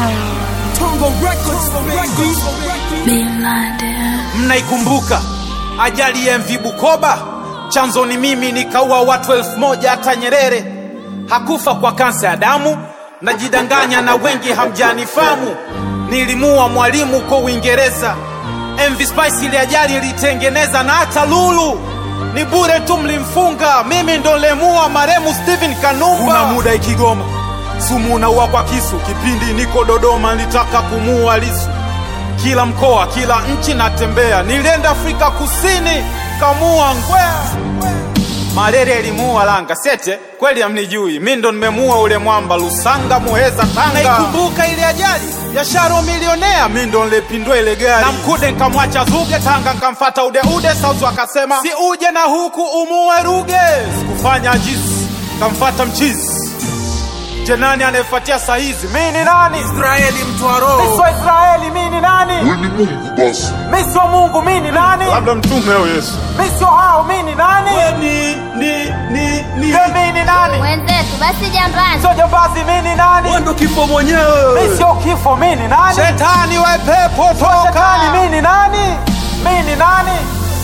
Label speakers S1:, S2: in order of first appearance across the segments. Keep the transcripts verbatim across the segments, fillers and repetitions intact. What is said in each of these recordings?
S1: Tongo Records,
S2: Bin Laden.
S3: Mnaikumbuka ajali ya M V Bukoba? Chanzo ni mimi, nikaua watu elfu moja. Hata Nyerere hakufa kwa kansa ya damu. Najidanganya na wengi hamjanifamu. Nilimua mwalimu kwa Uingereza. M V Spice ile ajali ilitengeneza. Na hata Lulu ni bure tu, mlimfunga. Mimi ndo lemua maremu Steven Kanumba. Kuna muda Ikigoma sumu na uwa kwa kisu. Kipindi niko Dodoma nitaka kumua Lisu. Kila mkoa, kila nchi natembea. Nilienda Afrika Kusini kamua Ngwea. Marere elimuua Langa Sete, kweli amnijui. Mimi ndo nimemua ule mwamba Lusanga Muheza Tanga. Naikumbuka ile ajali ya Sharo milionea. Mimi ndo nilepindua ile gari. Na Mkude nikamwacha Zuge Tanga, nikamfuata Ude Ude. Sauzu akasema si uje na huku umuwe Ruge. Sikufanya ajizi, nikamfuata Mchizi. Je, nani anayefuatia saa hizi? Mimi ni nani?
S1: Israeli Mtwaro.
S3: Mimi sio Israeli, mimi ni nani?
S4: Wewe ni Mungu basi.
S3: Mimi sio Mungu, mimi ni nani?
S4: Labda mtume au Yesu.
S3: Mimi sio hao, mimi ni nani?
S1: Wewe ni ni ni ni.
S3: Mimi ni nani?
S2: Wenzetu basi jambazi.
S3: Sio jambazi, mimi ni nani?
S1: Wewe ndo kifo mwenyewe.
S3: Mimi sio kifo, mimi ni nani? Shetani wa pepo toka. Shetani, mimi ni nani? Mimi ni nani?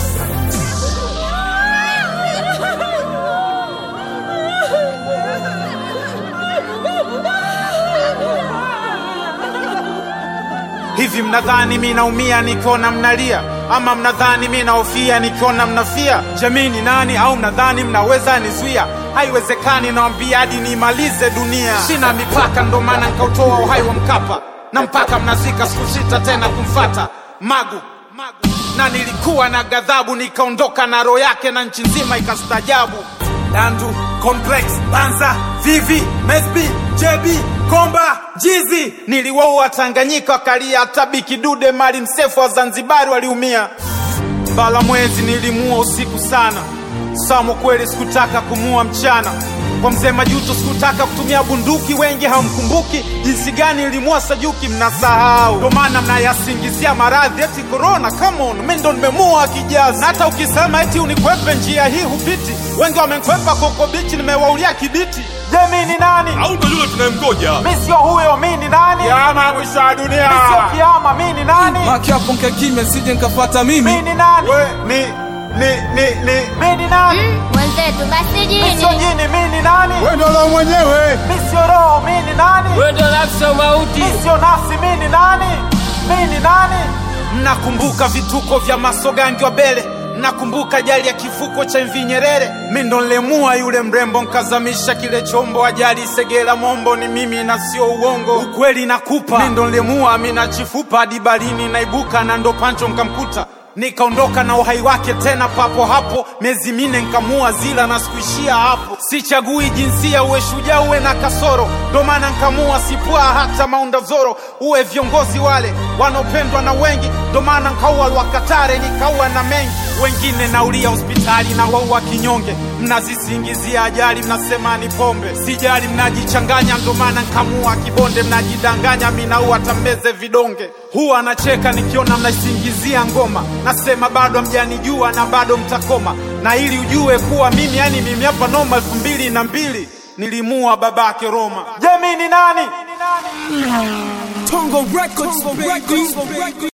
S3: Hivi mnadhani mimi naumia nikiona mnalia? Ama mnadhani mimi naofia nikiona mnafia? Jamii ni nani? Au mnadhani mnaweza nizuia? Haiwezekani, naambia hadi nimalize dunia. Sina mipaka, ndo maana nikautoa uhai wa Mkapa. Na mpaka mnazika sikusita tena kumfata Magu, Magu. Na nilikuwa na ghadhabu, nikaondoka na roho yake na nchi nzima ikastajabu. Dandu, Complex, Banza, Vivi, Mesbi, J B, Komba, Jizi. Niliwaua Tanganyika wakalia, hata Bikidude Mali Msefu wa Zanzibari waliumia. Bala Mwezi nilimua usiku sana. Samo kweli sikutaka kumua mchana. Kwa Mzee Majuto sikutaka kutumia bunduki. Wengi hamkumbuki jinsi gani nilimua Sajuki, mnasahau. Ndio maana mnayasingizia maradhi eti corona. Come on, mimi ndo nimemua Kijazi. Na hata ukisema eti unikwepe njia hii hupiti. Wengi wamenikwepa Koko Beach, nimewaulia Kibiti. Je, mimi ni nani?
S1: Au ndo yule tunayemgoja?
S3: Mimi sio huyo, mimi ni nani?
S1: Kiama mwisho wa dunia.
S3: Mimi sio kiama, mimi ni nani?
S1: Maki hapo nke kimya sije nikafuata mimi.
S3: Mimi ni nani?
S1: We ni ni ni ni.
S3: Mimi ni nani?
S2: Wenzetu basi
S3: Mimi
S2: jini.
S3: sio jini, mimi ni nani?
S4: Wewe ndio roho mwenyewe.
S3: Mimi sio roho, mimi ni nani?
S5: Wewe ndio nafsi ya mauti.
S3: Mimi sio nafsi, mimi ni nani? Mimi ni nani? Mnakumbuka vituko vya Masogangi wa Bele? Mnakumbuka ajali ya kifuko cha M V Nyerere? Mimi ndo nilemua yule mrembo, nkazamisha kile chombo. Ajali Segera Mombo ni mimi na sio uongo. Ukweli nakupa, mimi ndo nilemua. Mimi na Chifupa hadi barini naibuka, na ndo Pancho nkamkuta. Nikaondoka na uhai wake tena papo hapo. Miezi mine nkamua Zila na sikuishia hapo. Sichagui jinsia, uwe shujaa uwe na kasoro. Ndo maana nkamua Sipua hata Maunda Zoro. Uwe viongozi wale wanaopendwa na wengi. Ndo maana nkaua Lwakatare, nikaua na mengi. Wengine naulia hospitali na waua kinyonge. Mnazisingizia ajali, mnasema ni pombe. Sijali, mnajichanganya, ndo maana nkamua Kibonde. Mnajidanganya, mimi naua tambeze vidonge. Huwa anacheka nikiona mnasingizia ngoma. Nasema bado hamjanijua na bado mtakoma. Na ili ujue kuwa mimi, yani mimi hapa noma. elfu mbili na mbili nilimua babake Roma. Je, mimi ni nani?
S1: Tongo Records, Tongo Records.